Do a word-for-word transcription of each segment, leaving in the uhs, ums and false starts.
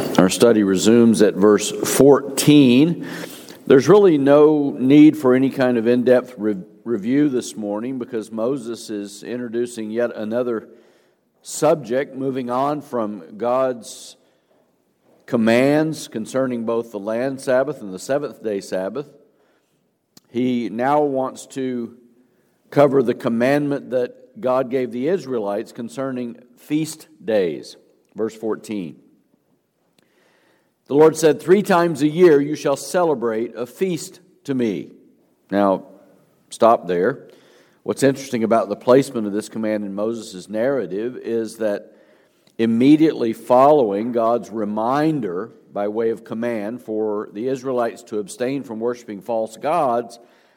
Our study resumes at verse fourteen. There's really no need for any kind of in-depth re- review this morning because Moses is introducing yet another subject, moving on from God's commands concerning both the land Sabbath and the seventh day Sabbath. He now wants to cover the commandment that God gave the Israelites concerning feast days. Verse fourteen. The Lord said, "Three times a year you shall celebrate a feast to me." Now, stop there. What's interesting about the placement of this command in Moses' narrative is that immediately following God's reminder by way of command for the Israelites to abstain from worshiping false gods,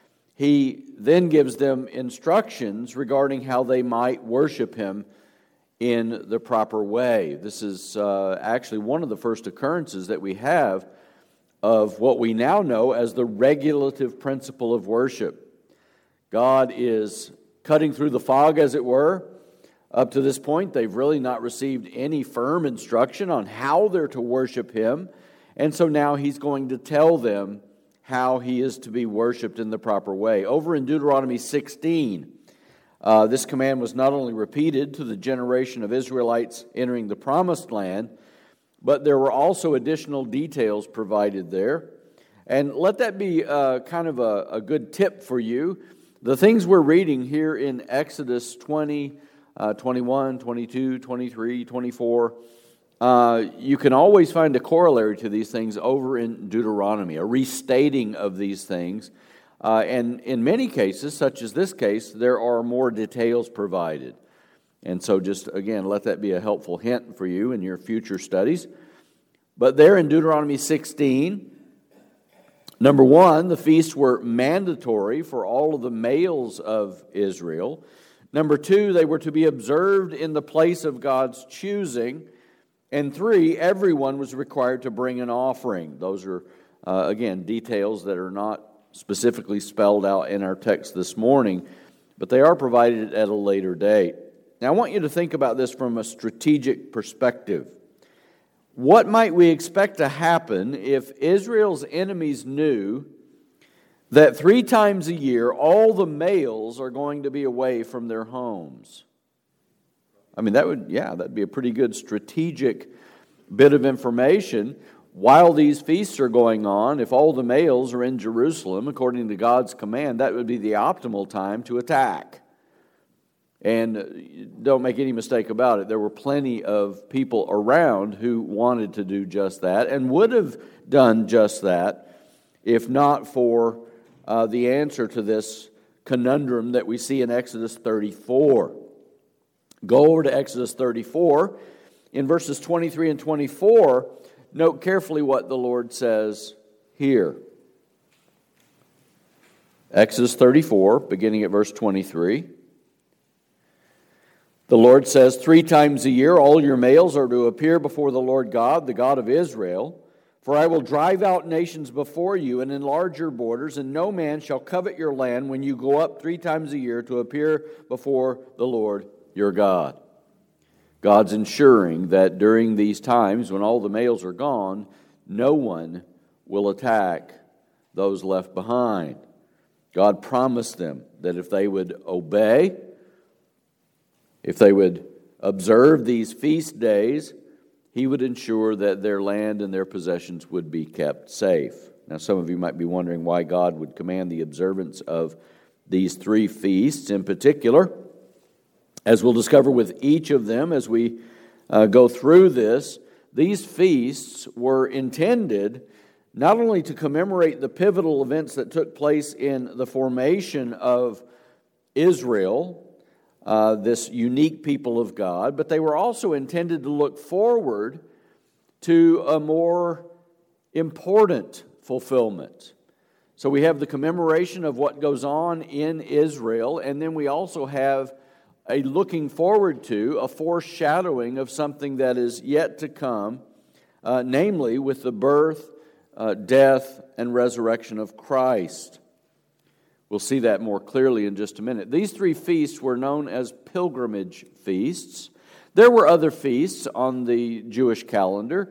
He then gives them instructions regarding how they might worship Him in the proper way. This is uh, actually one of the first occurrences that we have of what we now know as the regulative principle of worship. God is cutting through the fog, as it were. Up to this point, they've really not received any firm instruction on how they're to worship Him, and so now He's going to tell them how He is to be worshiped in the proper way. Over in Deuteronomy sixteen, Uh, this command was not only repeated to the generation of Israelites entering the Promised Land, but there were also additional details provided there. And let that be uh, kind of a, a good tip for you. The things we're reading here in Exodus twenty, uh, twenty-one, twenty-two, twenty-three, twenty-four, uh, you can always find a corollary to these things over in Deuteronomy, a restating of these things. Uh, and in many cases, such as this case, there are more details provided. And so just, again, let that be a helpful hint for you in your future studies. But there in Deuteronomy sixteen, number one, the feasts were mandatory for all of the males of Israel. Number two, they were to be observed in the place of God's choosing. And three, everyone was required to bring an offering. Those are, uh, again, details that are not specifically spelled out in our text this morning, but they are provided at a later date. Now, I want you to think about this from a strategic perspective. What might we expect to happen if Israel's enemies knew that three times a year all the males are going to be away from their homes? I mean, that would, yeah, that'd be a pretty good strategic bit of information. While these feasts are going on, if all the males are in Jerusalem, according to God's command, that would be the optimal time to attack. And don't make any mistake about it, there were plenty of people around who wanted to do just that and would have done just that if not for uh, the answer to this conundrum that we see in Exodus thirty-four. Go over to Exodus thirty-four. In verses twenty-three and twenty-four, note carefully what the Lord says here. Exodus thirty-four, beginning at verse twenty-three. The Lord says, "Three times a year all your males are to appear before the Lord God, the God of Israel. For I will drive out nations before you and enlarge your borders, and no man shall covet your land when you go up three times a year to appear before the Lord your God." God's ensuring that during these times when all the males are gone, no one will attack those left behind. God promised them that if they would obey, if they would observe these feast days, He would ensure that their land and their possessions would be kept safe. Now, some of you might be wondering why God would command the observance of these three feasts in particular. As we'll discover with each of them as we uh, go through this, these feasts were intended not only to commemorate the pivotal events that took place in the formation of Israel, uh, this unique people of God, but they were also intended to look forward to a more important fulfillment. So we have the commemoration of what goes on in Israel, and then we also have a looking forward to, a foreshadowing of something that is yet to come, uh, namely with the birth, uh, death, and resurrection of Christ. We'll see that more clearly in just a minute. These three feasts were known as pilgrimage feasts. There were other feasts on the Jewish calendar.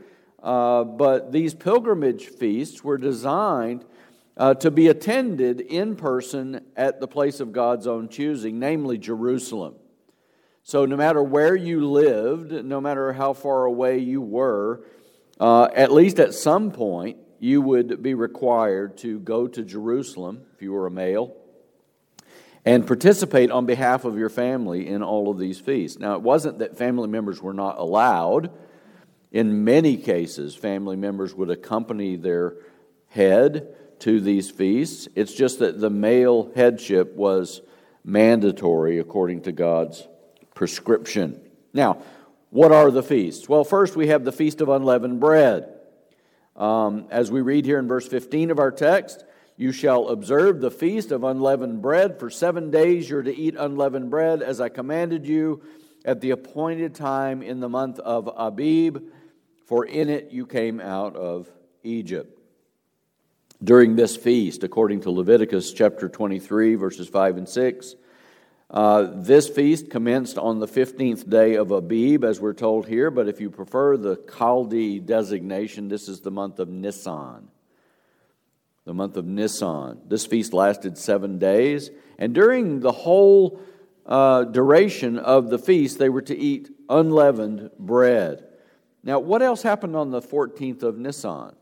uh, but these pilgrimage feasts were designed uh, to be attended in person at the place of God's own choosing, namely Jerusalem. So no matter where you lived, no matter how far away you were, uh, at least at some point, you would be required to go to Jerusalem, if you were a male, and participate on behalf of your family in all of these feasts. Now, it wasn't that family members were not allowed. In many cases, family members would accompany their head to these feasts. It's just that the male headship was mandatory according to God's prescription. Now, what are the feasts? Well, first we have the Feast of Unleavened Bread. Um, as we read here in verse fifteen of our text, you shall observe the Feast of Unleavened Bread. For seven days you're to eat unleavened bread, as I commanded you, at the appointed time in the month of Abib, for in it you came out of Egypt. During this feast, according to Leviticus chapter twenty-three, verses five and six, Uh, this feast commenced on the fifteenth day of Abib, as we're told here, but if you prefer the Chaldee designation, this is the month of Nisan. The month of Nisan. This feast lasted seven days, and during the whole uh, duration of the feast, they were to eat unleavened bread. Now, what else happened on the fourteenth of Nisan?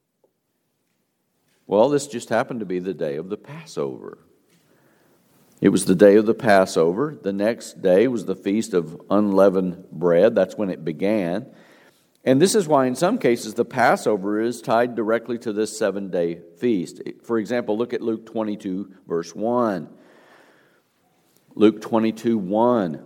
Well, this just happened to be the day of the Passover. It was the day of the Passover. The next day was the Feast of Unleavened Bread. That's when it began. And this is why in some cases the Passover is tied directly to this seven-day feast. For example, look at Luke twenty-two, verse one. Luke twenty-two, one.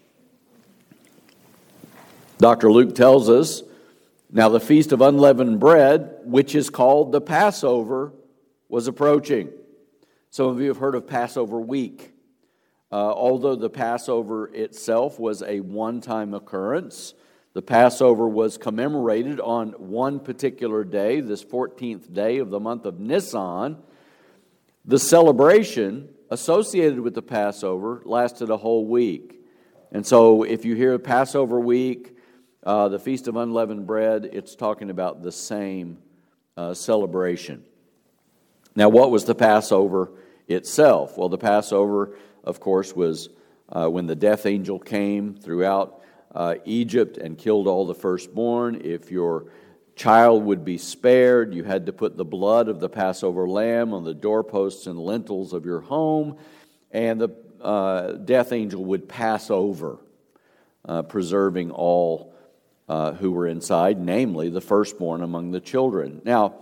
Doctor Luke tells us, now the Feast of Unleavened Bread, which is called the Passover, was approaching. Some of you have heard of Passover week. Uh, although the Passover itself was a one-time occurrence, the Passover was commemorated on one particular day, this fourteenth day of the month of Nisan. The celebration associated with the Passover lasted a whole week. And so if you hear Passover week, uh, the Feast of Unleavened Bread, it's talking about the same uh, celebration. Now, what was the Passover itself? Well, the Passover, of course, was uh, when the death angel came throughout uh, Egypt and killed all the firstborn. If your child would be spared, you had to put the blood of the Passover lamb on the doorposts and lintels of your home, and the uh, death angel would pass over, uh, preserving all uh, who were inside, namely the firstborn among the children. Now,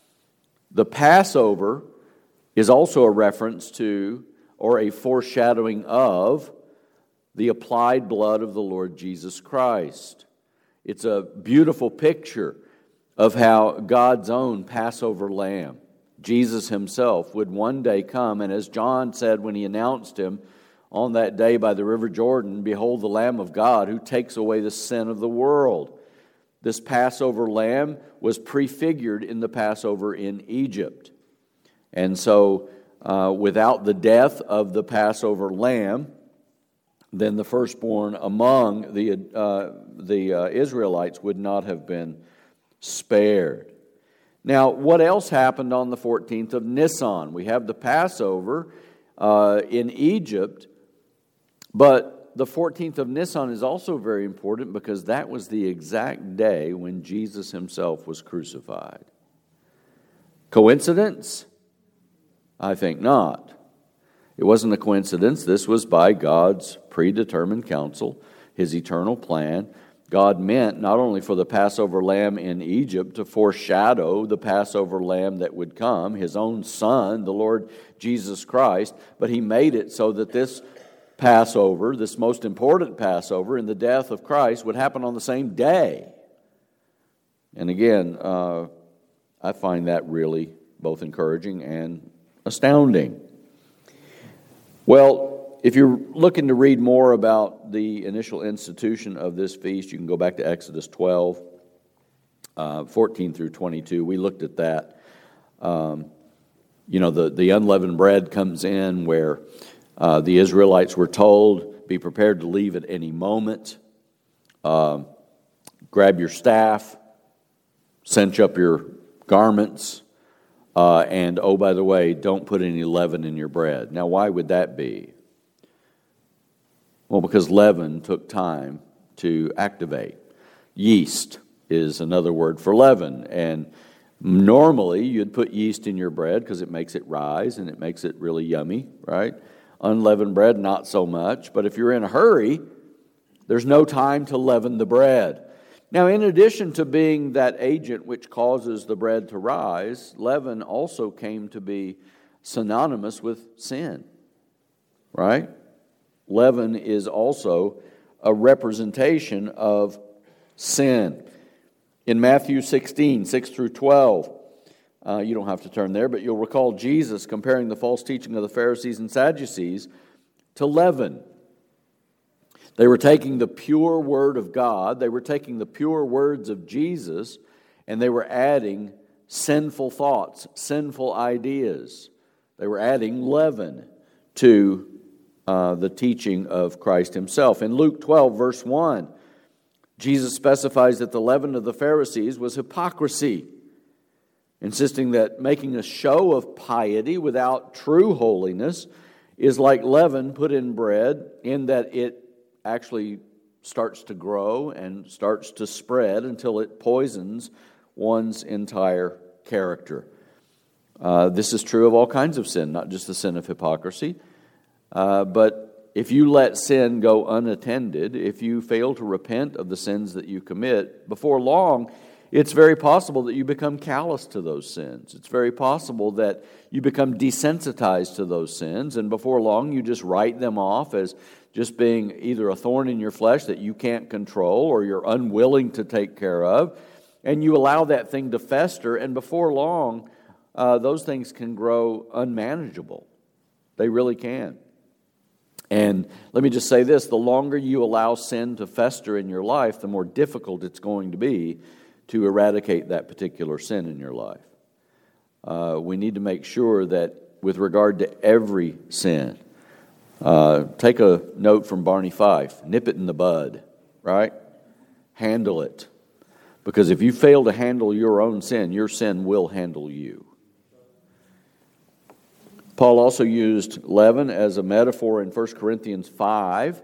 the Passover is also a reference to, or a foreshadowing of, the applied blood of the Lord Jesus Christ. It's a beautiful picture of how God's own Passover lamb, Jesus himself, would one day come, and as John said when he announced him on that day by the River Jordan, behold the Lamb of God who takes away the sin of the world. This Passover lamb was prefigured in the Passover in Egypt. And so, uh, without the death of the Passover lamb, then the firstborn among the uh, the uh, Israelites would not have been spared. Now, what else happened on the fourteenth of Nisan? We have the Passover uh, in Egypt, but the fourteenth of Nisan is also very important because that was the exact day when Jesus himself was crucified. Coincidence? I think not. It wasn't a coincidence. This was by God's predetermined counsel, his eternal plan. God meant not only for the Passover lamb in Egypt to foreshadow the Passover lamb that would come, his own Son, the Lord Jesus Christ, but he made it so that this Passover, this most important Passover in the death of Christ, would happen on the same day. And again, uh, I find that really both encouraging and astounding. Well, if you're looking to read more about the initial institution of this feast, you can go back to Exodus twelve, uh, fourteen through twenty-two. We looked at that. Um, you know, the, the unleavened bread comes in where uh, the Israelites were told, be prepared to leave at any moment. Um, grab your staff, cinch up your garments, uh, and oh, by the way, don't put any leaven in your bread. Now, why would that be? Well, because leaven took time to activate. Yeast is another word for leaven, and normally you'd put yeast in your bread because it makes it rise and it makes it really yummy, right? Unleavened bread, not so much, but if you're in a hurry, there's no time to leaven the bread. Now, in addition to being that agent which causes the bread to rise, leaven also came to be synonymous with sin, right? Leaven is also a representation of sin. In Matthew sixteen, six through twelve, uh, you don't have to turn there, but you'll recall Jesus comparing the false teaching of the Pharisees and Sadducees to leaven. They were taking the pure word of God, they were taking the pure words of Jesus, and they were adding sinful thoughts, sinful ideas. They were adding leaven to uh, the teaching of Christ himself. In Luke twelve, verse one, Jesus specifies that the leaven of the Pharisees was hypocrisy, insisting that making a show of piety without true holiness is like leaven put in bread, in that it actually starts to grow and starts to spread until it poisons one's entire character. Uh, this is true of all kinds of sin, not just the sin of hypocrisy. Uh, but if you let sin go unattended, if you fail to repent of the sins that you commit, before long, it's very possible that you become callous to those sins. It's very possible that you become desensitized to those sins, and before long, you just write them off as just being either a thorn in your flesh that you can't control or you're unwilling to take care of, and you allow that thing to fester, and before long, uh, those things can grow unmanageable. They really can. And let me just say this, the longer you allow sin to fester in your life, the more difficult it's going to be to eradicate that particular sin in your life. Uh, we need to make sure that with regard to every sin, uh, take a note from Barney Fife, nip it in the bud, right? Handle it. Because if you fail to handle your own sin, your sin will handle you. Paul also used leaven as a metaphor in First Corinthians five.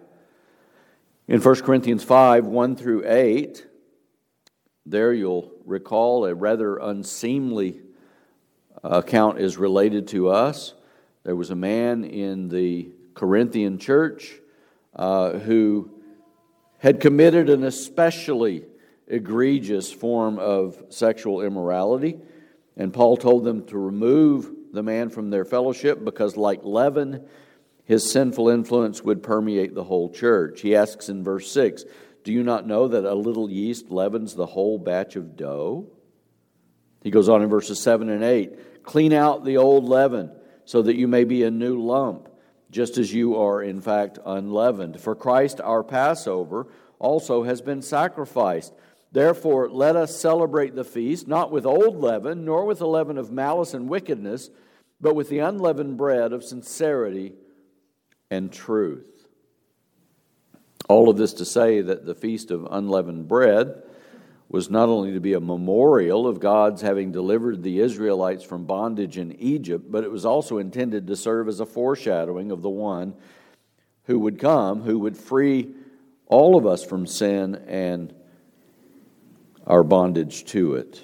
In First Corinthians five, one through eight, there you'll recall a rather unseemly account is related to us. There was a man in the Corinthian church uh, who had committed an especially egregious form of sexual immorality, and Paul told them to remove the man from their fellowship because, like leaven, his sinful influence would permeate the whole church. He asks in verse six, "Do you not know that a little yeast leavens the whole batch of dough?" He goes on in verses seven and eight, "Clean out the old leaven so that you may be a new lump, just as you are in fact unleavened. For Christ our Passover also has been sacrificed. Therefore, let us celebrate the feast, not with old leaven, nor with the leaven of malice and wickedness, but with the unleavened bread of sincerity and truth." All of this to say that the Feast of Unleavened Bread was not only to be a memorial of God's having delivered the Israelites from bondage in Egypt, but it was also intended to serve as a foreshadowing of the one who would come, who would free all of us from sin and our bondage to it.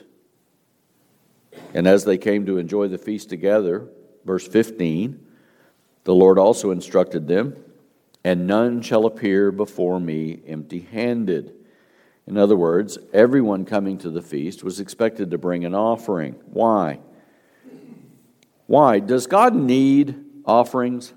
And as they came to enjoy the feast together, verse fifteen, the Lord also instructed them, "And none shall appear before me empty-handed." In other words, everyone coming to the feast was expected to bring an offering. Why? Why? Does God need offerings?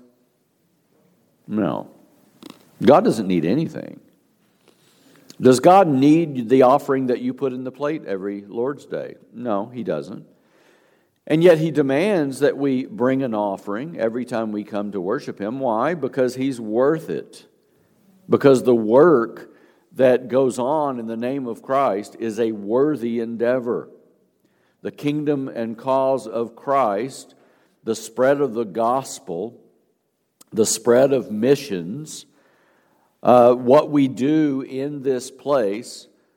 No. God doesn't need anything. Does God need the offering that you put in the plate every Lord's Day? No, He doesn't. And yet He demands that we bring an offering every time we come to worship Him. Why? Because He's worth it. Because the work that goes on in the name of Christ is a worthy endeavor. The kingdom and cause of Christ, the spread of the gospel, the spread of missions, Uh, what we do in this place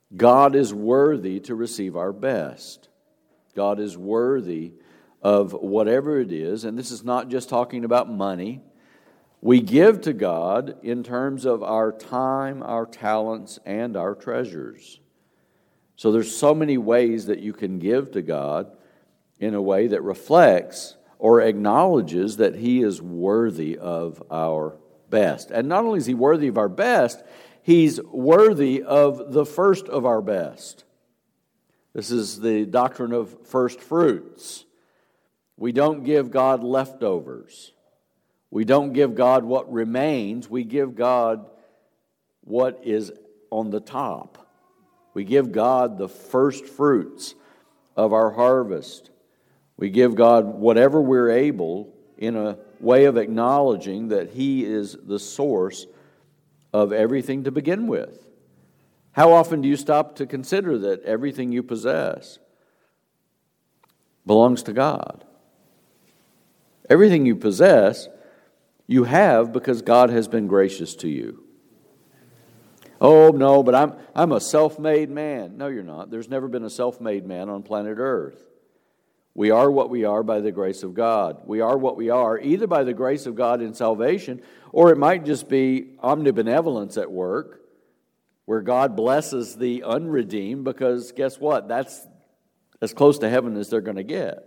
God is worthy to receive our best. God is worthy of whatever it is, and this is not just talking about money. We give to God in terms of our time, our talents, and our treasures. So there's so many ways that you can give to God in a way that reflects or acknowledges that He is worthy of our best. And not only is He worthy of our best, He's worthy of the first of our best. This is the doctrine of first fruits. We don't give God leftovers. We don't give God what remains. We give God what is on the top. We give God the first fruits of our harvest. We give God whatever we're able in a way of acknowledging that He is the source of everything to begin with. How often do you stop to consider that everything you possess belongs to God? Everything you possess, you have because God has been gracious to you. Oh, no, but I'm I'm a self-made man. No, you're not. There's never been a self-made man on planet Earth. We are what we are by the grace of God. We are what we are either by the grace of God in salvation, or it might just be omnibenevolence at work, where God blesses the unredeemed, because guess what? That's as close to heaven as they're going to get.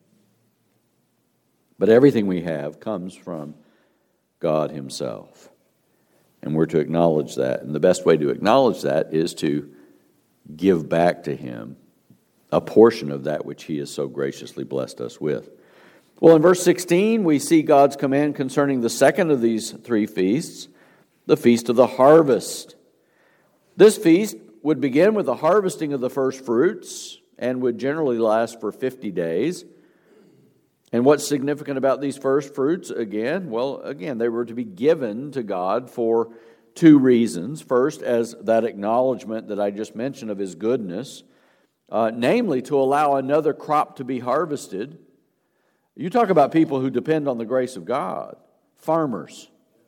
But everything we have comes from God Himself. And we're to acknowledge that. And the best way to acknowledge that is to give back to Him a portion of that which He has so graciously blessed us with. Well, in verse sixteen, we see God's command concerning the second of these three feasts, the Feast of the Harvest. This feast would begin with the harvesting of the first fruits and would generally last for fifty days. And what's significant about these first fruits, again? Well, again, they were to be given to God for two reasons. First, as that acknowledgement that I just mentioned of His goodness, uh, namely to allow another crop to be harvested. You talk about people who depend on the grace of God. Farmers.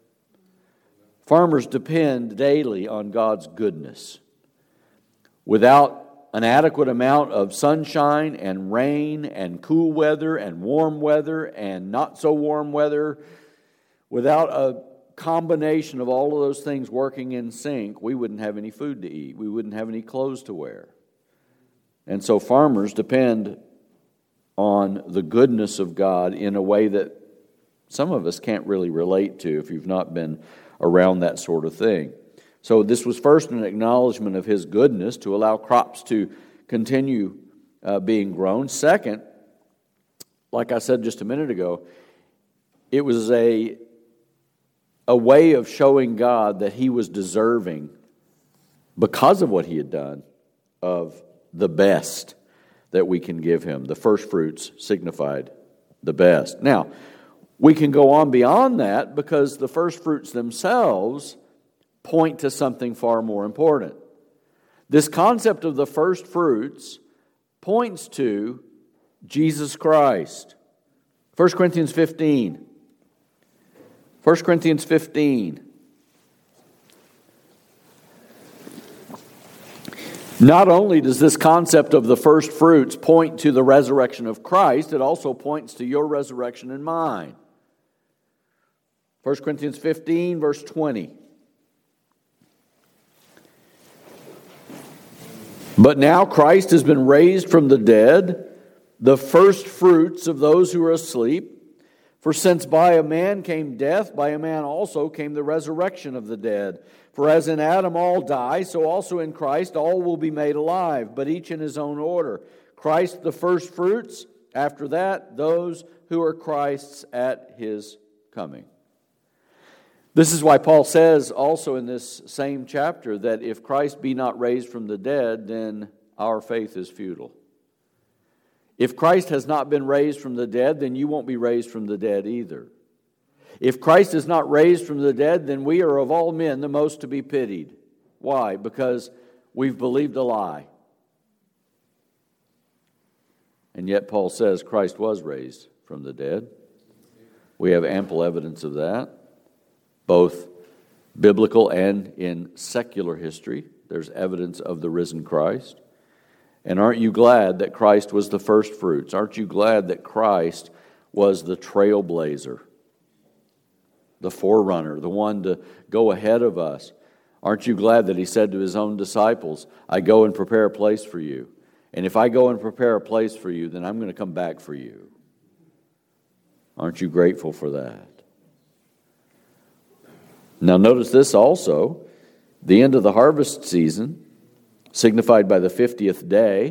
Farmers depend daily on God's goodness. Without an adequate amount of sunshine and rain and cool weather and warm weather and not so warm weather, without a combination of all of those things working in sync, we wouldn't have any food to eat. We wouldn't have any clothes to wear. And so farmers depend on the goodness of God in a way that some of us can't really relate to if you've not been around that sort of thing. So this was first an acknowledgement of His goodness to allow crops to continue uh, being grown. Second, like I said just a minute ago, it was a, a way of showing God that He was deserving, because of what He had done, of the best that we can give Him. The first fruits signified the best. Now, we can go on beyond that because the first fruits themselves point to something far more important. This concept of the first fruits points to Jesus Christ. First Corinthians fifteen. First Corinthians fifteen. Not only does this concept of the first fruits point to the resurrection of Christ, it also points to your resurrection and mine. First Corinthians fifteen, verse twenty. But now Christ has been raised from the dead, the first fruits of those who are asleep. For since by a man came death, by a man also came the resurrection of the dead. For as in Adam all die, so also in Christ all will be made alive, but each in his own order. Christ the first fruits, after that those who are Christ's at His coming. This is why Paul says also in this same chapter that if Christ be not raised from the dead, then our faith is futile. If Christ has not been raised from the dead, then you won't be raised from the dead either. If Christ is not raised from the dead, then we are of all men the most to be pitied. Why? Because we've believed a lie. And yet Paul says Christ was raised from the dead. We have ample evidence of that, both biblical and in secular history. There's evidence of the risen Christ. And aren't you glad that Christ was the first fruits? Aren't you glad that Christ was the trailblazer, the forerunner, the one to go ahead of us? Aren't you glad that he said to his own disciples, I go and prepare a place for you. And if I go and prepare a place for you, then I'm going to come back for you. Aren't you grateful for that? Now notice this also. The end of the harvest season, signified by the fiftieth day.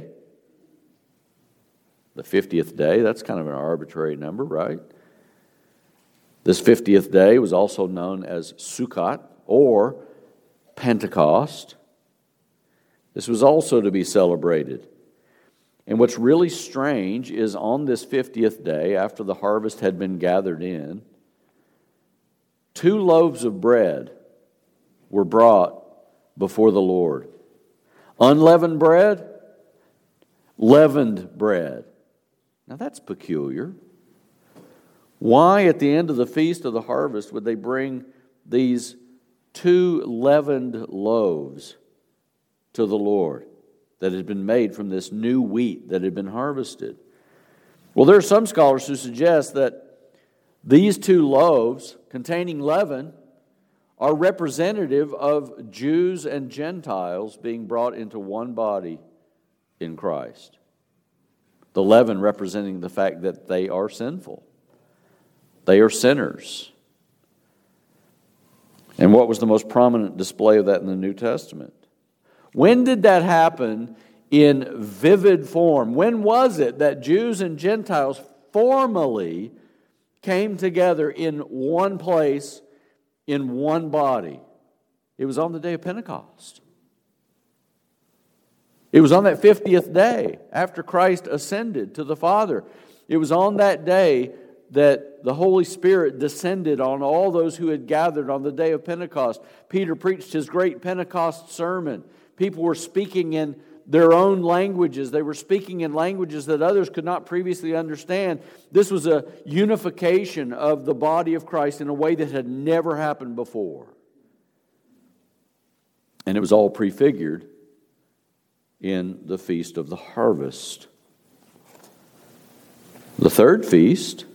The fiftieth day, that's kind of an arbitrary number, right? This fiftieth day was also known as Sukkot or Pentecost. This was also to be celebrated. And what's really strange is on this fiftieth day, after the harvest had been gathered in, two loaves of bread were brought before the Lord. Unleavened bread, leavened bread. Now that's peculiar. Why at the end of the feast of the harvest would they bring these two leavened loaves to the Lord that had been made from this new wheat that had been harvested? Well, there are some scholars who suggest that these two loaves containing leaven are representative of Jews and Gentiles being brought into one body in Christ. The leaven representing the fact that they are sinful. They are sinners. And what was the most prominent display of that in the New Testament? When did that happen in vivid form? When was it that Jews and Gentiles formally came together in one place, in one body? It was on the day of Pentecost. It was on that fiftieth day after Christ ascended to the Father. It was on that day that the Holy Spirit descended on all those who had gathered on the day of Pentecost. Peter preached his great Pentecost sermon. People were speaking in their own languages. They were speaking in languages that others could not previously understand. This was a unification of the body of Christ in a way that had never happened before. And it was all prefigured in the Feast of the Harvest. The third feast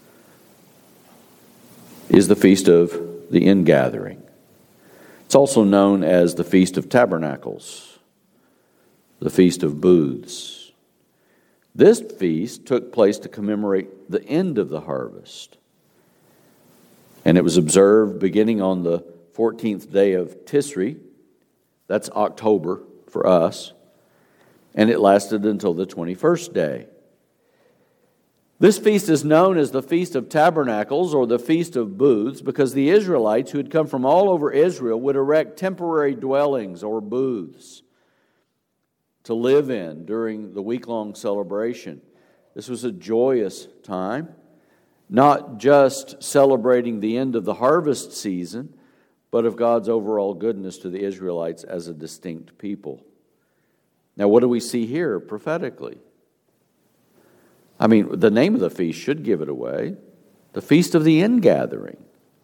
is the Feast of the Ingathering. It's also known as the Feast of Tabernacles, the Feast of Booths. This feast took place to commemorate the end of the harvest. And it was observed beginning on the fourteenth day of Tisri. That's October for us. And it lasted until the twenty-first day. This feast is known as the Feast of Tabernacles or the Feast of Booths because the Israelites who had come from all over Israel would erect temporary dwellings or booths to live in during the week-long celebration. This was a joyous time, not just celebrating the end of the harvest season, but of God's overall goodness to the Israelites as a distinct people. Now, what do we see here prophetically? I mean, the name of the feast should give it away. The Feast of the Ingathering.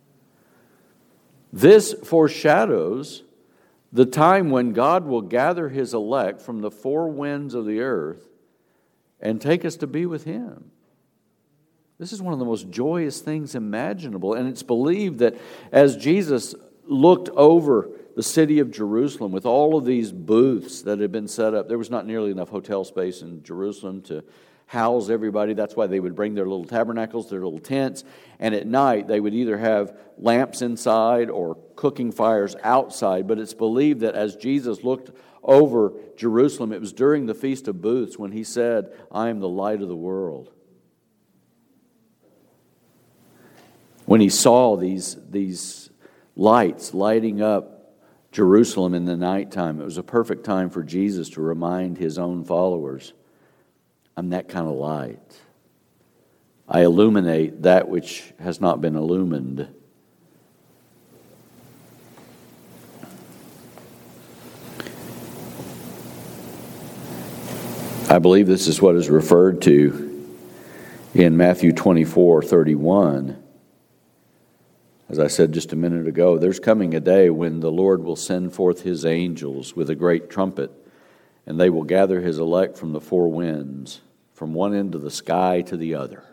This foreshadows the time when God will gather His elect from the four winds of the earth and take us to be with Him. This is one of the most joyous things imaginable, and it's believed that as Jesus looked over the city of Jerusalem with all of these booths that had been set up, there was not nearly enough hotel space in Jerusalem to house everybody. That's why they would bring their little tabernacles, their little tents, and at night they would either have lamps inside or cooking fires outside. But it's believed that as Jesus looked over Jerusalem, it was during the Feast of Booths when He said, I am the light of the world. When He saw these, these lights lighting up Jerusalem in the nighttime, it was a perfect time for Jesus to remind His own followers, I'm that kind of light. I illuminate that which has not been illumined. I believe this is what is referred to in Matthew twenty-four thirty-one. As I said just a minute ago, there's coming a day when the Lord will send forth his angels with a great trumpet, and they will gather his elect from the four winds, from one end of the sky to the other.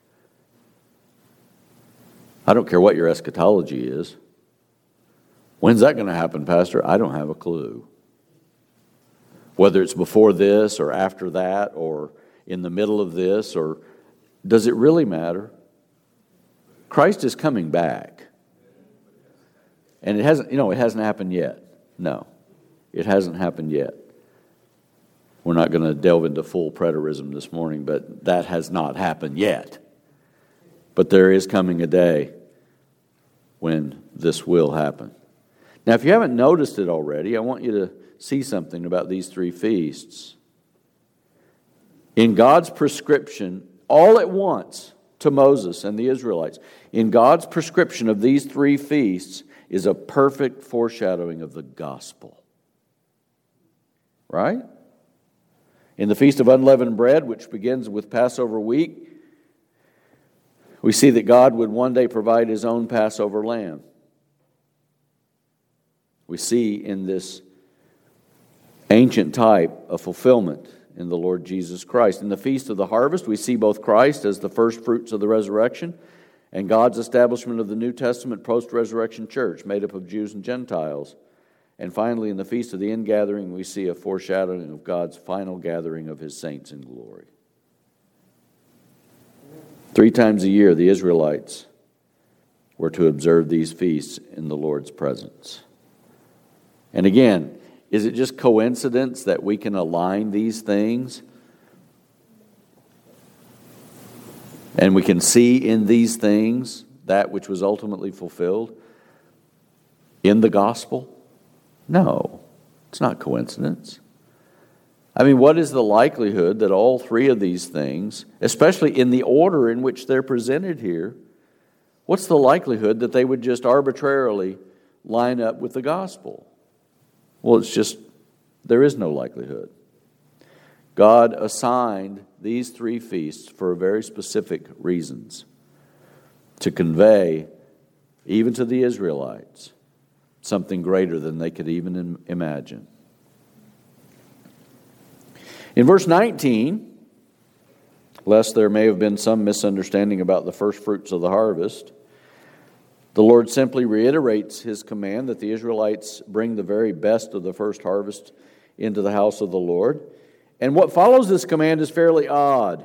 I don't care what your eschatology is. When's that going to happen, Pastor? I don't have a clue. Whether it's before this or after that or in the middle of this, or does it really matter? Christ is coming back. And it hasn't, you know, it hasn't happened yet. No, it hasn't happened yet. We're not going to delve into full preterism this morning, but that has not happened yet. But there is coming a day when this will happen. Now, if you haven't noticed it already, I want you to see something about these three feasts. In God's prescription, all at once to Moses and the Israelites, in God's prescription of these three feasts is a perfect foreshadowing of the gospel. Right? In the Feast of Unleavened Bread, which begins with Passover week, we see that God would one day provide his own Passover lamb. We see in this ancient type a fulfillment in the Lord Jesus Christ. In the Feast of the Harvest, we see both Christ as the first fruits of the resurrection and God's establishment of the New Testament post-resurrection church made up of Jews and Gentiles. And finally, in the Feast of the Ingathering, we see a foreshadowing of God's final gathering of his saints in glory. Three times a year, the Israelites were to observe these feasts in the Lord's presence. And again, is it just coincidence that we can align these things? And we can see in these things that which was ultimately fulfilled in the gospel? No, it's not coincidence. I mean, what is the likelihood that all three of these things, especially in the order in which they're presented here, what's the likelihood that they would just arbitrarily line up with the gospel? Well, it's just, there is no likelihood. God assigned these three feasts for very specific reasons, to convey, even to the Israelites, something greater than they could even imagine. In verse nineteen, lest there may have been some misunderstanding about the first fruits of the harvest, the Lord simply reiterates his command that the Israelites bring the very best of the first harvest into the house of the Lord. And what follows this command is fairly odd.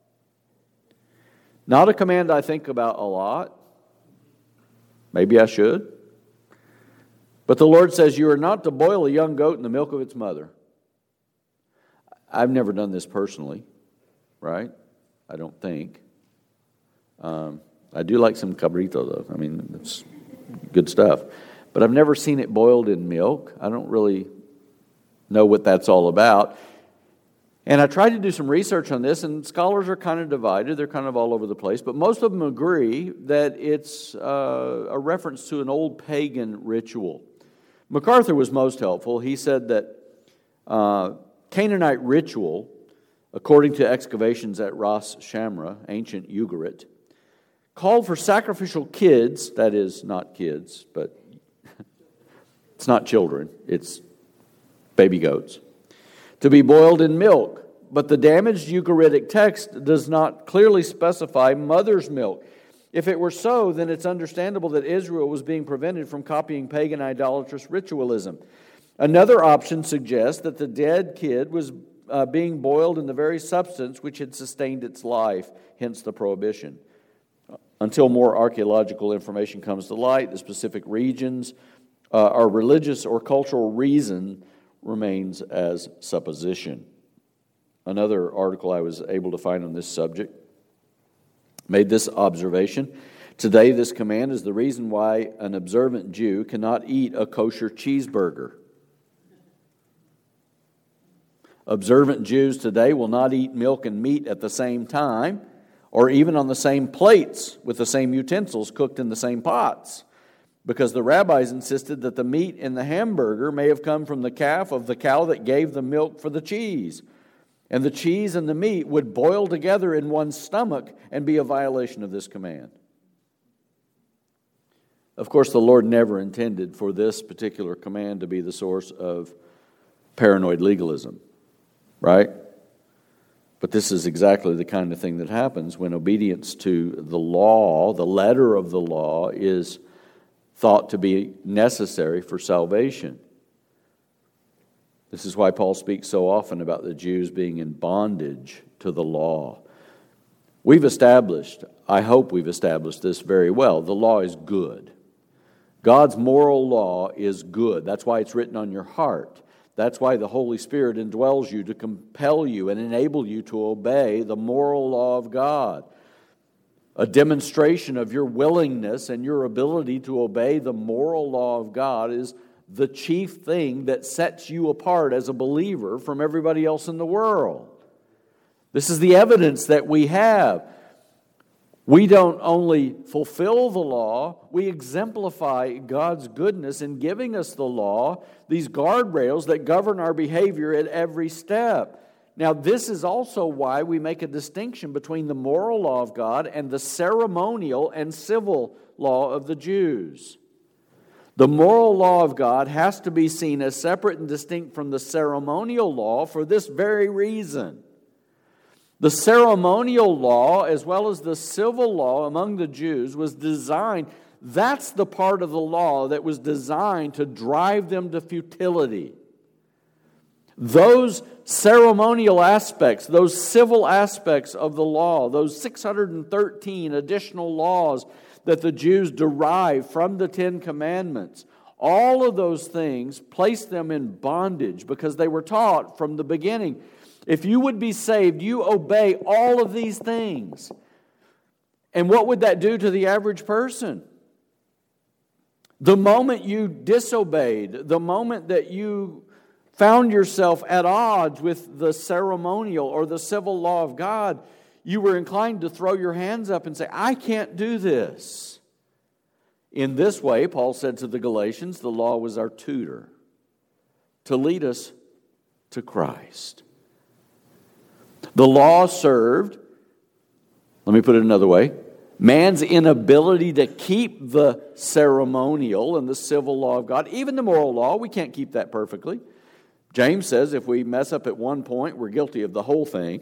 Not a command I think about a lot. Maybe I should. But the Lord says, you are not to boil a young goat in the milk of its mother. I've never done this personally, right? I don't think. Um, I do like some cabrito, though. I mean, it's good stuff. But I've never seen it boiled in milk. I don't really know what that's all about. And I tried to do some research on this, and scholars are kind of divided. They're kind of all over the place. But most of them agree that it's uh, a reference to an old pagan ritual. MacArthur was most helpful. He said that uh, Canaanite ritual, according to excavations at Ras Shamra, ancient Ugarit, called for sacrificial kids, that is, not kids, but it's not children, it's baby goats, to be boiled in milk. But the damaged Ugaritic text does not clearly specify mother's milk. If it were so, then it's understandable that Israel was being prevented from copying pagan idolatrous ritualism. Another option suggests that the dead kid was uh, being boiled in the very substance which had sustained its life, hence the prohibition. Until more archaeological information comes to light, the specific regions uh, or religious or cultural reason remains as supposition. Another article I was able to find on this subject made this observation. Today, this command is the reason why an observant Jew cannot eat a kosher cheeseburger. Observant Jews today will not eat milk and meat at the same time, or even on the same plates with the same utensils cooked in the same pots, because the rabbis insisted that the meat in the hamburger may have come from the calf of the cow that gave the milk for the cheese. And the cheese and the meat would boil together in one's stomach and be a violation of this command. Of course, the Lord never intended for this particular command to be the source of paranoid legalism, right? But this is exactly the kind of thing that happens when obedience to the law, the letter of the law, is thought to be necessary for salvation. This is why Paul speaks so often about the Jews being in bondage to the law. We've established, I hope we've established this very well, the law is good. God's moral law is good. That's why it's written on your heart. That's why the Holy Spirit indwells you to compel you and enable you to obey the moral law of God. A demonstration of your willingness and your ability to obey the moral law of God is the chief thing that sets you apart as a believer from everybody else in the world. This is the evidence that we have. We don't only fulfill the law, we exemplify God's goodness in giving us the law, these guardrails that govern our behavior at every step. Now, this is also why we make a distinction between the moral law of God and the ceremonial and civil law of the Jews. The moral law of God has to be seen as separate and distinct from the ceremonial law for this very reason. The ceremonial law, as well as the civil law among the Jews, was designed, that's the part of the law that was designed to drive them to futility. Those ceremonial aspects, those civil aspects of the law, those six hundred thirteen additional laws that the Jews derived from the Ten Commandments, all of those things placed them in bondage because they were taught from the beginning, if you would be saved, you obey all of these things. And what would that do to the average person? The moment you disobeyed, the moment that you found yourself at odds with the ceremonial or the civil law of God, you were inclined to throw your hands up and say, I can't do this. In this way, Paul said to the Galatians, the law was our tutor to lead us to Christ. The law served, let me put it another way, man's inability to keep the ceremonial and the civil law of God, even the moral law, we can't keep that perfectly. James says if we mess up at one point, we're guilty of the whole thing.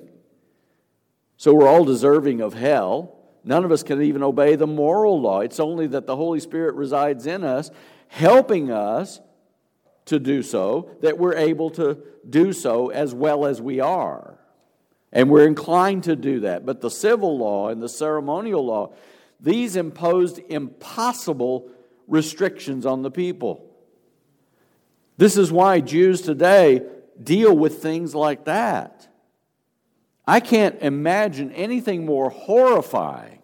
So we're all deserving of hell. None of us can even obey the moral law. It's only that the Holy Spirit resides in us, helping us to do so, that we're able to do so as well as we are. And we're inclined to do that. But the civil law and the ceremonial law, these imposed impossible restrictions on the people. This is why Jews today deal with things like that. I can't imagine anything more horrifying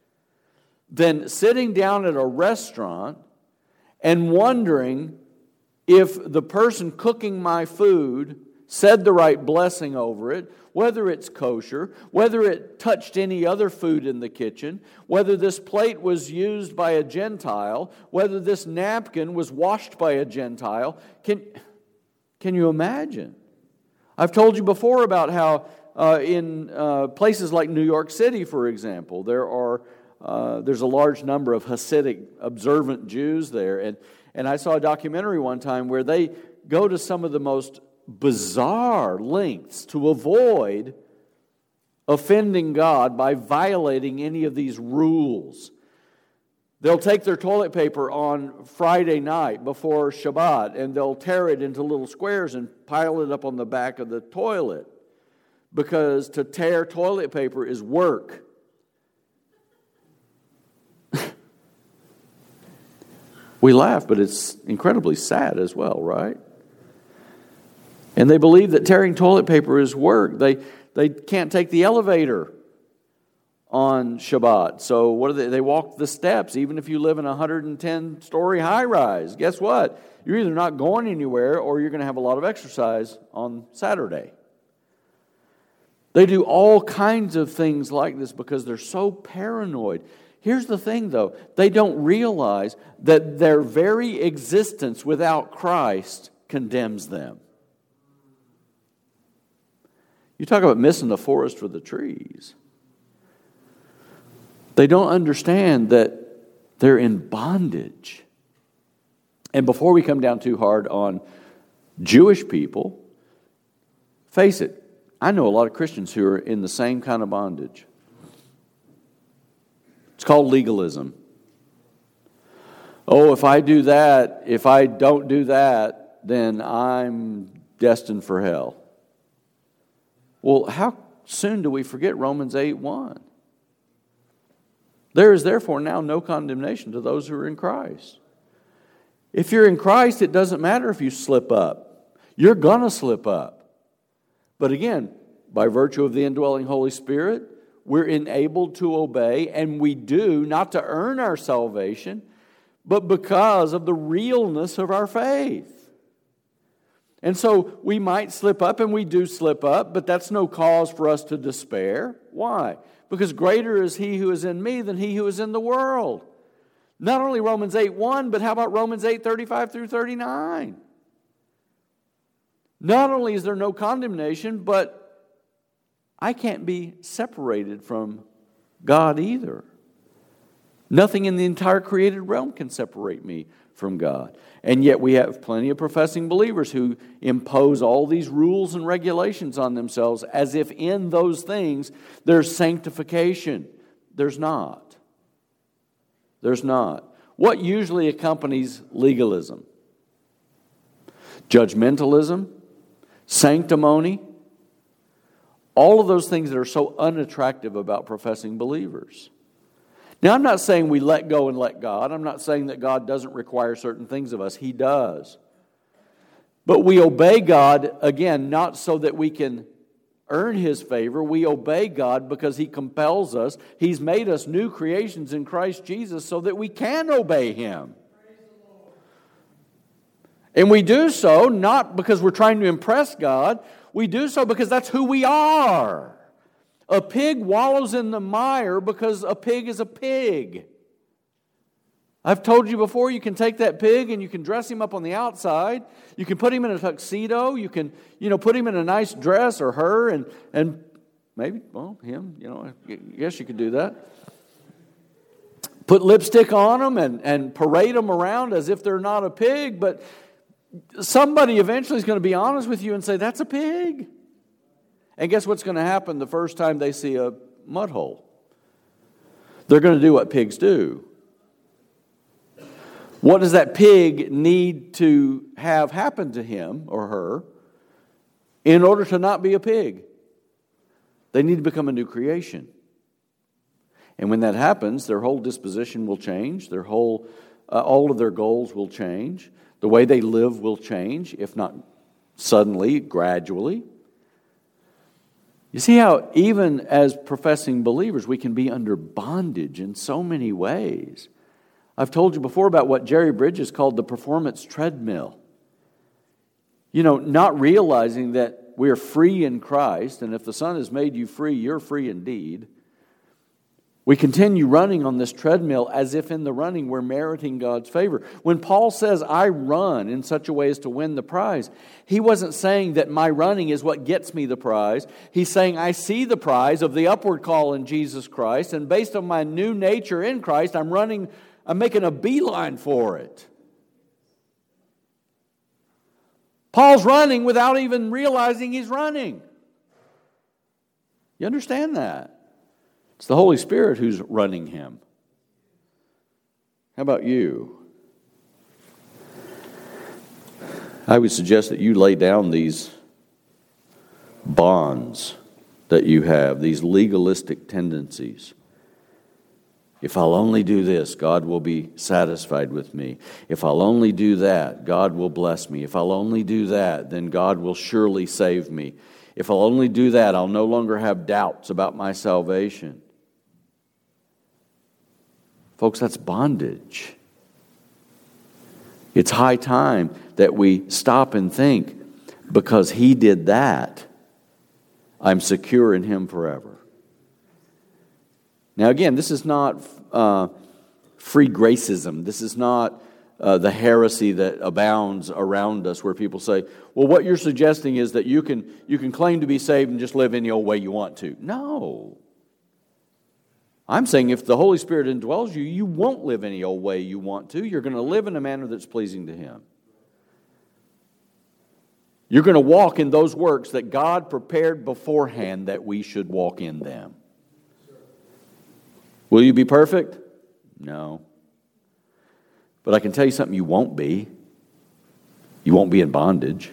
than sitting down at a restaurant and wondering if the person cooking my food said the right blessing over it, whether it's kosher, whether it touched any other food in the kitchen, whether this plate was used by a Gentile, whether this napkin was washed by a Gentile. Can, can you imagine? I've told you before about how uh, in uh, places like New York City, for example, there are uh, there's a large number of Hasidic observant Jews there. And, and I saw a documentary one time where they go to some of the most bizarre lengths to avoid offending God by violating any of these rules. They'll take their toilet paper on Friday night before Shabbat and they'll tear it into little squares and pile it up on the back of the toilet, because to tear toilet paper is work. We laugh, but it's incredibly sad as well, right? And they believe that tearing toilet paper is work. They they can't take the elevator on Shabbat. So what do they? They walk the steps, even if you live in a one hundred ten story high rise. Guess what? You're either not going anywhere or you're going to have a lot of exercise on Saturday. They do all kinds of things like this because they're so paranoid. Here's the thing, though. They don't realize that their very existence without Christ condemns them. You talk about missing the forest for the trees. They don't understand that They're in bondage. And before we come down too hard on Jewish people, face it, I know a lot of Christians who are in the same kind of bondage. It's called legalism. Oh, if I do that, if I don't do that, then I'm destined for hell. Well, how soon do we forget Romans eight one? There is therefore now no condemnation to those who are in Christ. If you're in Christ, it doesn't matter if you slip up. You're going to slip up. But again, by virtue of the indwelling Holy Spirit, we're enabled to obey, and we do, not to earn our salvation, but because of the realness of our faith. And so we might slip up, and we do slip up, but that's no cause for us to despair. Why? Because greater is He who is in me than he who is in the world. Not only Romans eight one, but how about Romans eight thirty-five through thirty-nine? Not only is there no condemnation, but I can't be separated from God either. Nothing in the entire created realm can separate me from God. And yet we have plenty of professing believers who impose all these rules and regulations on themselves as if in those things there's sanctification. There's not. There's not. What usually accompanies legalism? Judgmentalism, sanctimony, all of those things that are so unattractive about professing believers. Now, I'm not saying we let go and let God. I'm not saying that God doesn't require certain things of us. He does. But we obey God, again, not so that we can earn His favor. We obey God because He compels us. He's made us new creations in Christ Jesus so that we can obey Him. And we do so not because we're trying to impress God. We do so because that's who we are. A pig wallows in the mire because a pig is a pig. I've told you before, you can take that pig and you can dress him up on the outside. You can put him in a tuxedo. You can, you know, put him in a nice dress, or her, and and maybe, well, him, you know, I guess you could do that. Put lipstick on them and, and parade them around as if they're not a pig, but somebody eventually is going to be honest with you and say, that's a pig. And guess what's going to happen the first time they see a mud hole? They're going to do what pigs do. What does that pig need to have happen to him or her in order to not be a pig? They need to become a new creation. And when that happens, their whole disposition will change. Their whole, uh, all of their goals will change. The way they live will change, if not suddenly, gradually. You see how even as professing believers, we can be under bondage in so many ways. I've told you before about what Jerry Bridges called the performance treadmill. You know, not realizing that we're free in Christ, and if the Son has made you free, you're free indeed. We continue running on this treadmill as if in the running we're meriting God's favor. When Paul says, I run in such a way as to win the prize, he wasn't saying that my running is what gets me the prize. He's saying, I see the prize of the upward call in Jesus Christ, and based on my new nature in Christ, I'm running, I'm making a beeline for it. Paul's running without even realizing he's running. You understand that? It's the Holy Spirit who's running him. How about you? I would suggest that you lay down these bonds that you have, these legalistic tendencies. If I'll only do this, God will be satisfied with me. If I'll only do that, God will bless me. If I'll only do that, then God will surely save me. If I'll only do that, I'll no longer have doubts about my salvation. Folks, that's bondage. It's high time that we stop and think, because He did that, I'm secure in Him forever. Now again, this is not uh, free gracism. This is not uh, the heresy that abounds around us, where people say, well, what you're suggesting is that you can, you can claim to be saved and just live any old way you want to. No. I'm saying if the Holy Spirit indwells you, you won't live any old way you want to. You're going to live in a manner that's pleasing to Him. You're going to walk in those works that God prepared beforehand that we should walk in them. Will you be perfect? No. But I can tell you something you won't be. You won't be in bondage.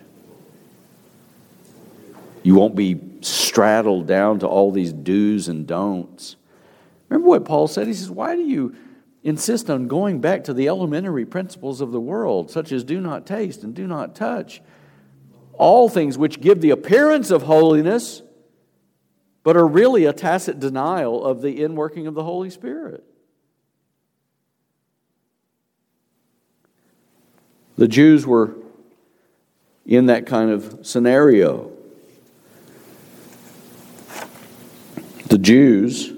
You won't be straddled down to all these do's and don'ts. Remember what Paul said? He says, why do you insist on going back to the elementary principles of the world, such as do not taste and do not touch? All things which give the appearance of holiness, but are really a tacit denial of the inworking of the Holy Spirit. The Jews were in that kind of scenario. The Jews,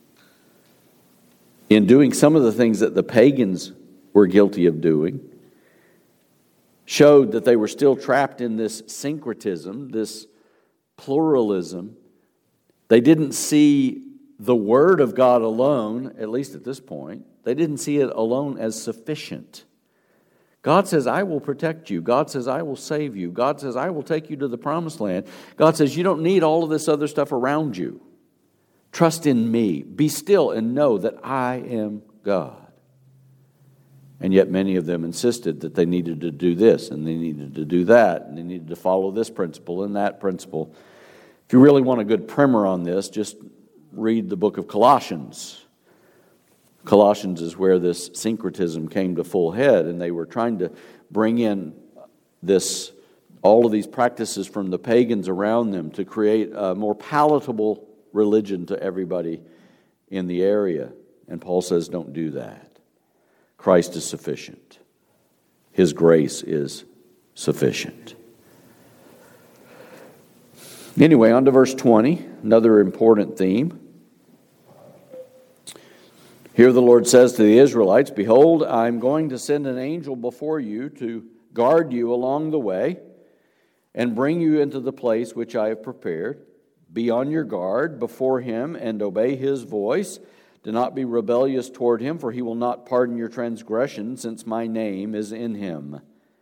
in doing some of the things that the pagans were guilty of doing, showed that they were still trapped in this syncretism, this pluralism. They didn't see the Word of God alone, at least at this point. They didn't see it alone as sufficient. God says, I will protect you. God says, I will save you. God says, I will take you to the promised land. God says, you don't need all of this other stuff around you. Trust in me. Be still and know that I am God. And yet many of them insisted that they needed to do this and they needed to do that and they needed to follow this principle and that principle. If you really want a good primer on this, just read the book of Colossians. Colossians is where this syncretism came to full head, and they were trying to bring in this all of these practices from the pagans around them to create a more palatable religion to everybody in the area. And Paul says, don't do that. Christ is sufficient. His grace is sufficient. Anyway, on to verse twenty, another important theme. Here the Lord says to the Israelites, behold, I'm going to send an angel before you to guard you along the way and bring you into the place which I have prepared. Be on your guard before him and obey his voice. Do not be rebellious toward him, for he will not pardon your transgression, since my name is in him.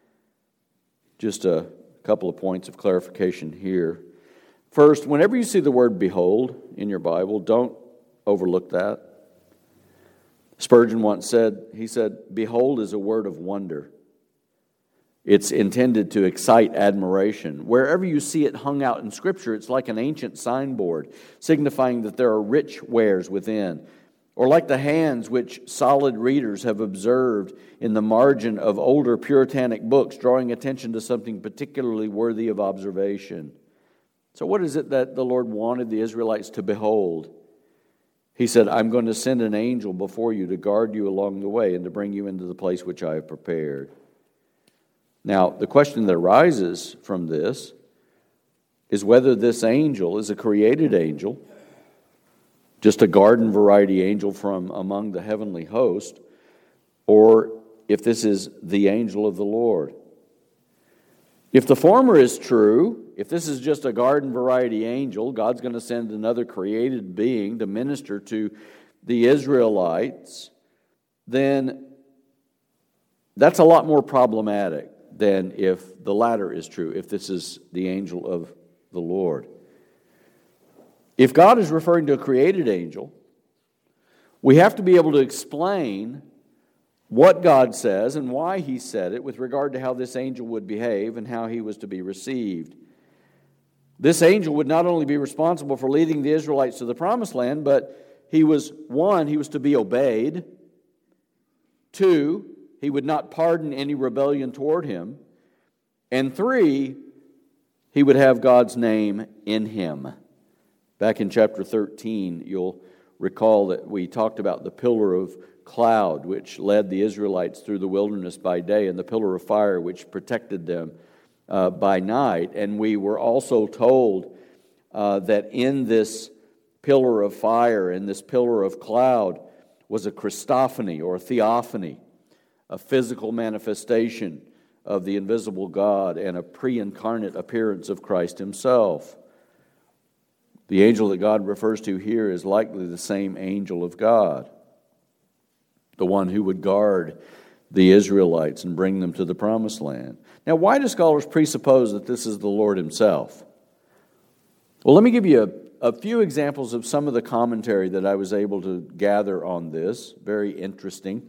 Just a couple of points of clarification here. First, whenever you see the word behold in your Bible, don't overlook that. Spurgeon once said, he said, behold is a word of wonder. It's intended to excite admiration. Wherever you see it hung out in Scripture, it's like an ancient signboard, signifying that there are rich wares within. Or like the hands which solid readers have observed in the margin of older Puritanic books, drawing attention to something particularly worthy of observation. So what is it that the Lord wanted the Israelites to behold? He said, I'm going to send an angel before you to guard you along the way and to bring you into the place which I have prepared. Now, the question that arises from this is whether this angel is a created angel, just a garden variety angel from among the heavenly host, or if this is the angel of the Lord. If the former is true, if this is just a garden variety angel, God's going to send another created being to minister to the Israelites, then that's a lot more problematic than if the latter is true, if this is the angel of the Lord. If God is referring to a created angel, we have to be able to explain what God says and why he said it with regard to how this angel would behave and how he was to be received. This angel would not only be responsible for leading the Israelites to the promised land, but he was, one, he was to be obeyed. Two, he would not pardon any rebellion toward him. And three, he would have God's name in him. Back in chapter thirteen, you'll recall that we talked about the pillar of cloud which led the Israelites through the wilderness by day and the pillar of fire which protected them uh, by night. And we were also told uh, that in this pillar of fire, in this pillar of cloud, was a Christophany or a theophany, a physical manifestation of the invisible God and a pre-incarnate appearance of Christ himself. The angel that God refers to here is likely the same angel of God, the one who would guard the Israelites and bring them to the promised land. Now, why do scholars presuppose that this is the Lord himself? Well, let me give you a, a few examples of some of the commentary that I was able to gather on this. Very interesting.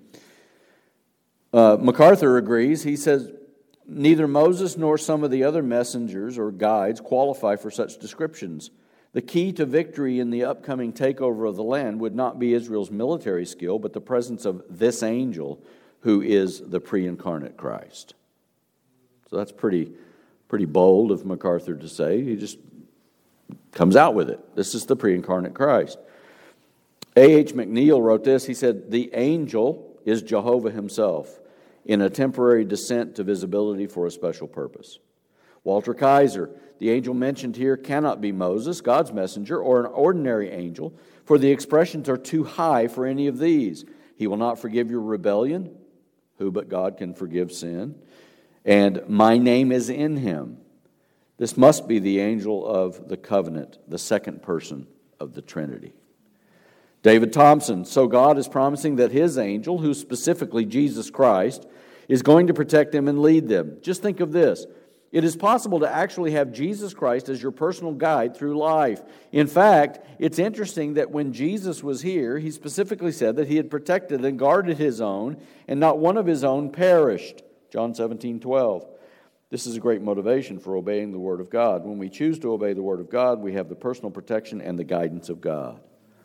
Uh, MacArthur agrees. He says, neither Moses nor some of the other messengers or guides qualify for such descriptions. The key to victory in the upcoming takeover of the land would not be Israel's military skill, but the presence of this angel, who is the pre-incarnate Christ. So that's pretty, pretty bold of MacArthur to say. He just comes out with it. This is the pre-incarnate Christ. A H McNeil wrote this. He said, the angel is Jehovah himself in a temporary descent to visibility for a special purpose. Walter Kaiser, the angel mentioned here cannot be Moses, God's messenger, or an ordinary angel, for the expressions are too high for any of these. He will not forgive your rebellion. Who but God can forgive sin? And my name is in him. This must be the angel of the covenant, the second person of the Trinity. David Thompson, so God is promising that his angel, who specifically Jesus Christ, is going to protect them and lead them. Just think of this. It is possible to actually have Jesus Christ as your personal guide through life. In fact, it's interesting that when Jesus was here, he specifically said that he had protected and guarded his own, and not one of his own perished. John seventeen twelve. This is a great motivation for obeying the Word of God. When we choose to obey the Word of God, we have the personal protection and the guidance of God.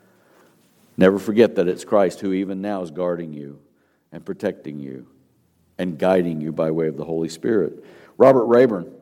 Never forget that it's Christ who even now is guarding you and protecting you and guiding you by way of the Holy Spirit. Robert Rayburn,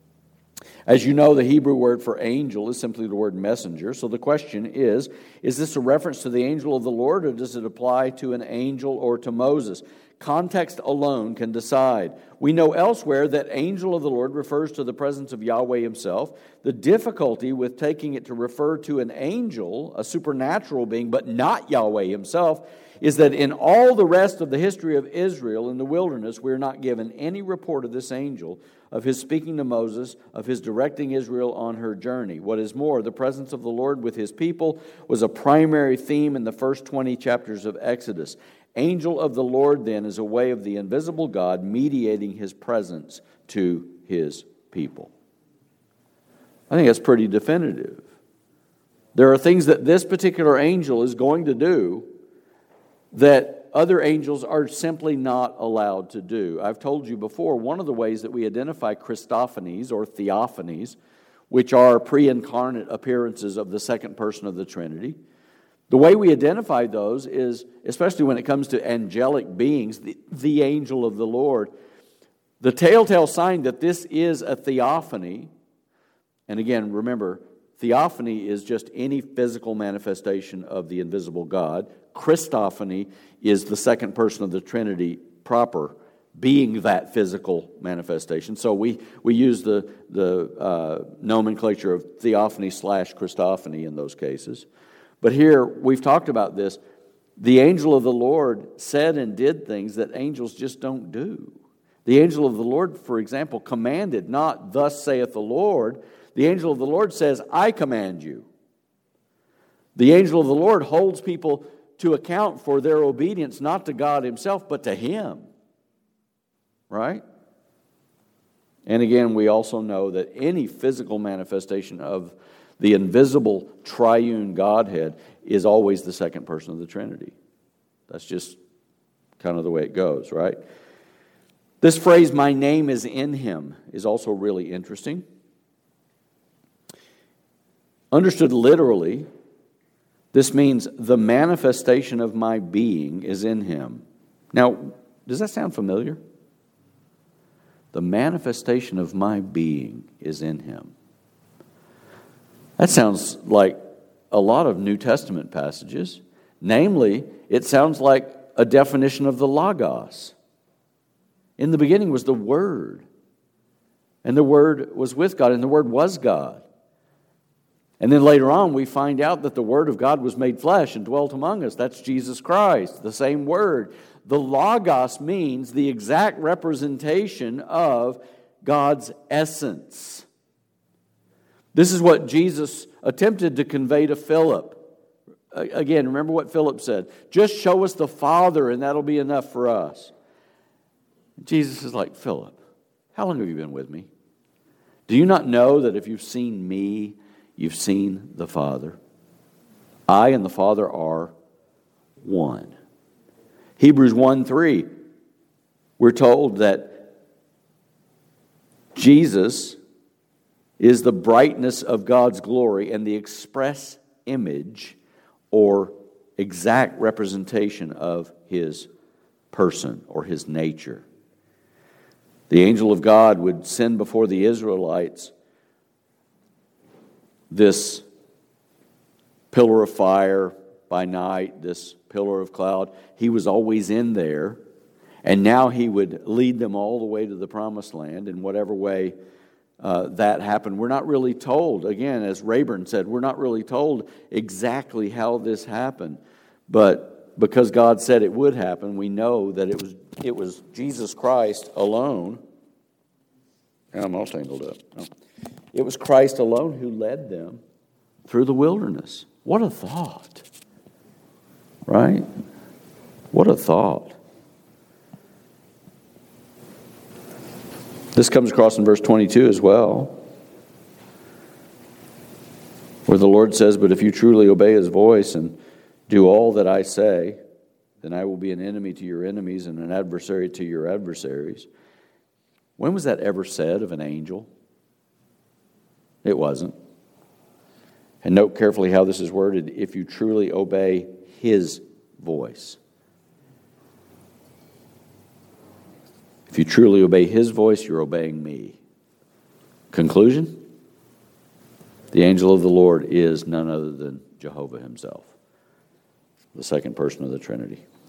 as you know, the Hebrew word for angel is simply the word messenger. So the question is, is this a reference to the angel of the Lord, or does it apply to an angel or to Moses? Context alone can decide. We know elsewhere that angel of the Lord refers to the presence of Yahweh himself. The difficulty with taking it to refer to an angel, a supernatural being, but not Yahweh himself, is that in all the rest of the history of Israel in the wilderness, we are not given any report of this angel, of his speaking to Moses, of his directing Israel on her journey. What is more, the presence of the Lord with his people was a primary theme in the first twenty chapters of Exodus. Angel of the Lord, then, is a way of the invisible God mediating his presence to his people. I think that's pretty definitive. There are things that this particular angel is going to do that other angels are simply not allowed to do. I've told you before, one of the ways that we identify Christophanies or theophanies, which are pre-incarnate appearances of the second person of the Trinity, the way we identify those is, especially when it comes to angelic beings, the, the angel of the Lord, the telltale sign that this is a theophany, and again, remember, theophany is just any physical manifestation of the invisible God. Christophany is the second person of the Trinity proper, being that physical manifestation. So we, we use the, the uh, nomenclature of theophany slash Christophany in those cases. But here, we've talked about this. The angel of the Lord said and did things that angels just don't do. The angel of the Lord, for example, commanded, not thus saith the Lord. The angel of the Lord says, I command you. The angel of the Lord holds people to account for their obedience, not to God himself, but to him. Right? And again, we also know that any physical manifestation of the invisible triune Godhead is always the second person of the Trinity. That's just kind of the way it goes, right? This phrase, my name is in him, is also really interesting. Understood literally, this means the manifestation of my being is in him. Now, does that sound familiar? The manifestation of my being is in him. That sounds like a lot of New Testament passages. Namely, it sounds like a definition of the Logos. In the beginning was the Word, and the Word was with God, and the Word was God. And then later on, we find out that the Word of God was made flesh and dwelt among us. That's Jesus Christ, the same Word. The Logos means the exact representation of God's essence. This is what Jesus attempted to convey to Philip. Again, remember what Philip said. Just show us the Father and that'll be enough for us. Jesus is like, Philip, how long have you been with me? Do you not know that if you've seen me, you've seen the Father? I and the Father are one. Hebrews one three, we're told that Jesus is the brightness of God's glory and the express image or exact representation of His person or His nature. The angel of God would send before the Israelites this pillar of fire by night, this pillar of cloud. He was always in there, and now He would lead them all the way to the promised land in whatever way uh, that happened. We're not really told, again, as Rayburn said, we're not really told exactly how this happened, but because God said it would happen, we know that it was it was Jesus Christ alone. And I'm all tangled up. No. It was Christ alone who led them through the wilderness. What a thought. Right? What a thought. This comes across in verse twenty-two as well, where the Lord says, but if you truly obey His voice and do all that I say, then I will be an enemy to your enemies and an adversary to your adversaries. When was that ever said of an angel? It wasn't. And note carefully how this is worded, if you truly obey His voice. If you truly obey His voice, you're obeying me. Conclusion? The angel of the Lord is none other than Jehovah Himself, the second person of the Trinity.